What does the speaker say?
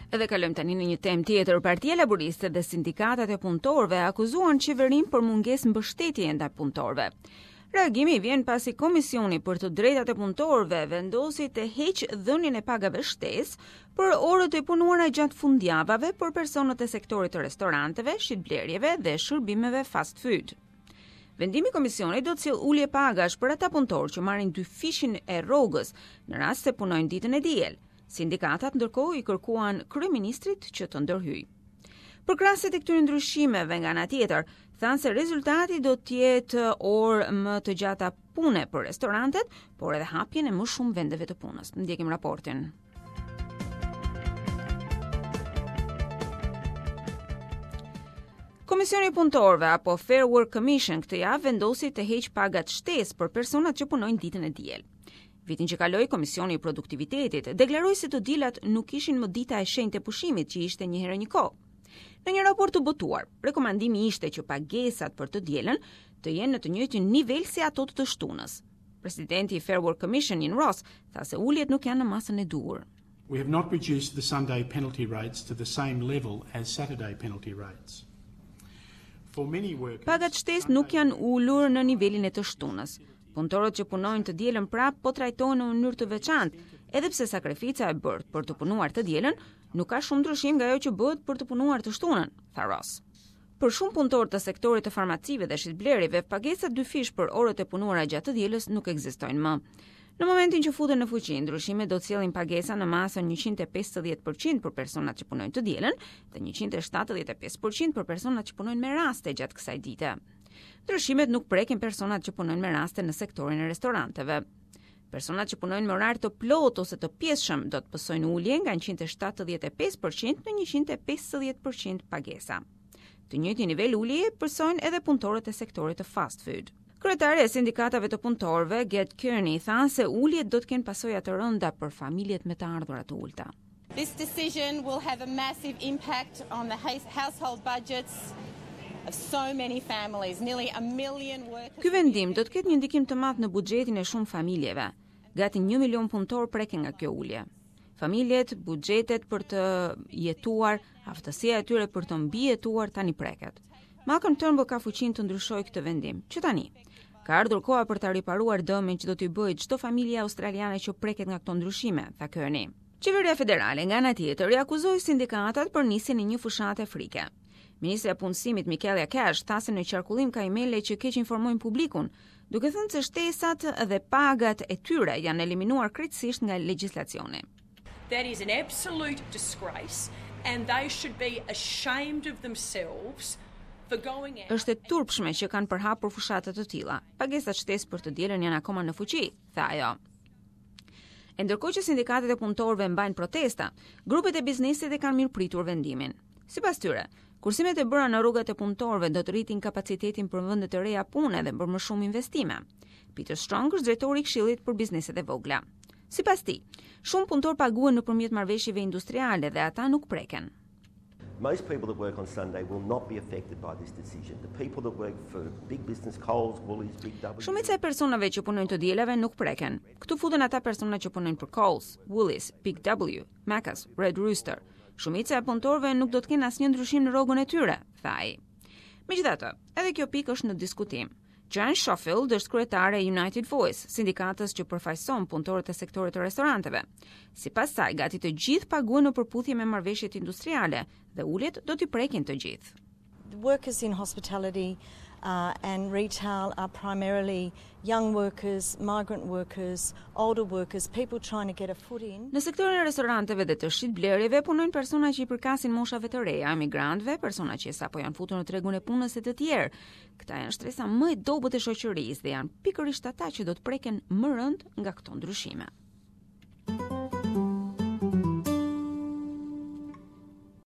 Edhe kalojmë tani në një temë tjetër. Partia Laboriste dhe sindikatat e punëtorëve akuzuan qeverinë për mungesë mbështetje ndaj punëtorëve. Reagimi vjen pasi Komisioni për të Drejtat e Punëtorëve vendosi të heqë dhënien e pagave shtesë për orët e punuara gjatë fundjavave për personat e sektorit të restoranteve, shitblerjeve dhe shërbimeve fast food. Vendimi i Komisionit do të sjellë ulje pagash për ata punëtorë që marrin 2 fishin e rrogës në rast se punojnë ditën e diel. Sindikatat ndërkohë i kërkuan kryeministrit që të ndërhyjë. Përkrahasit e këtyre ndryshimeve nga ana tjetër, thanë se rezultati do të jetë orë më të gjata pune për restorantet, por edhe hapjen e më shumë vendeve të punës. Ndjekim raportin. Komisioni i Punëtorëve apo Fair Work Commission këtë javë vendosi të heqë pagat shtesë për personat që punojnë ditën e diel. Vitin që kaloi, Komisioni i Produktivitetit deklaroi se të dilat nuk ishin më dita e shenjtë e pushimit që ishte një herë një kohë. Në një raport të botuar, rekomandimi ishte që pagesat për të dielën të jenë në të njëjtin nivel si ato të shtunës. Presidenti i Fair Work Commission, Ian Ross, tha se uljet nuk janë në masën e duhur. We have not reduced the Sunday penalty rates to the same level as Saturday penalty rates. Pagat shtesë nuk janë ulur në nivelin e të shtunës. Punëtorët që punojnë të dielën prap po trajtohen në mënyrë të veçantë, edhe pse sakrifica e bërë për të punuar të dielën nuk ka shumë ndryshim nga ajo që bëhet për të punuar të shtunën, tha Ross. Për shumë punëtorë të sektorit të farmacive dhe shitblerjeve, pagesat 2 fish për orët e punuara gjatë të dielës nuk ekzistojnë më. Në momentin që futen në fuqi, ndryshimet do të sjellin pagesa në masën 150% për personat që punojnë të dielën dhe 175% për personat që punojnë me raste gjatë kësaj dite. Ndryshimet nuk prekin personat që punojnë me raste në sektorin e restoranteve. Personat që punojnë me orar të plot ose të pjesshëm do të pësojnë ulje nga 175% në 150% pagesa. Të njëjtin nivel ulje pësojnë edhe punëtorët e sektorit të fast food. Kryetare e sindikatave të punëtorëve, Ged Kearney, tha se uljet do të kenë pasoja të rënda për familjet me të ardhurat të ulta. This decision will have a massive impact on the household budgets of so many families, nearly 1 million workers. Ky vendim do të ketë një ndikim të madh në buxhetin e shumë familjeve. Gati 1 milion punëtor preken nga kjo ulje. Familjet, buxhetet për të jetuar, aftësia e tyre për të mbijetuar tani preket. Malcolm Turnbull ka fuqinë të ndryshojë këtë vendim. Që tani ka ardhur koha për ta riparuar dëmin që do t'i bëjë çdo familje australiane që preket nga këto ndryshime, tha Kearney. Qeveria federale nga ana tjetër i akuzoi sindikatat për nisjen e një fushate frike. Ministri i Punësimit Michaelia Cash tha se në qarkullim ka emaile që keq informojnë publikun, duke thënë se shtesat dhe pagat e tyre janë eliminuar krejtësisht nga legjislacioni. That is an absolute disgrace and they should be ashamed of themselves. Është e turpshme që kanë përhapur fushate të tilla. Pagesat shtesë për të dielën janë akoma në fuqi, tha ajo. E ndërkohë që sindikatet e punëtorëve mbajnë protesta, grupet e biznesit e kanë mirëpritur vendimin. Sipas tyre, kursimet e bëra në rrugat e punëtorëve do të rritin kapacitetin për vende të reja pune dhe për më shumë investime. Peter Strong është drejtori i Këshillit për bizneset e vogla. Sipas tij, shumë punëtorë paguhen nëpërmjet marrëveshjeve industriale dhe ata nuk preken. Most people that work on Sunday will not be affected by this decision. The people that work for big business, Coles, Woolies, Big W. Shumica e personave që punojnë të dielave nuk preken. Këtu futen ata persona që punojnë për Coles, Woolies, Big W, Macca's, Red Rooster. Shumica e punëtorëve nuk do të kenë asnjë ndryshim në rrogën e tyre, tha ai. Megjithatë, edhe kjo pikë është në diskutim. Jan Schofield është kryetare e United Voice, sindikatës që përfaqëson punëtorët e sektorit të restoranteve. Sipas saj, gati të gjithë paguhen në përputhje me marrëveshjet industriale dhe uljet do t'i prekin të gjithë. Workers in hospitality and retail are primarily young workers, migrant workers, older workers, people trying to get a foot in. Në sektorin e restoranteve dhe të shitblerjeve punojnë persona që i përkasin moshave të reja, emigrantëve, persona që sapo janë futur në tregun e punës e të tjerë. Këta janë shtresa më e dobët e shoqërisë dhe janë pikërisht ata që do të preken më rënd nga këto ndryshime.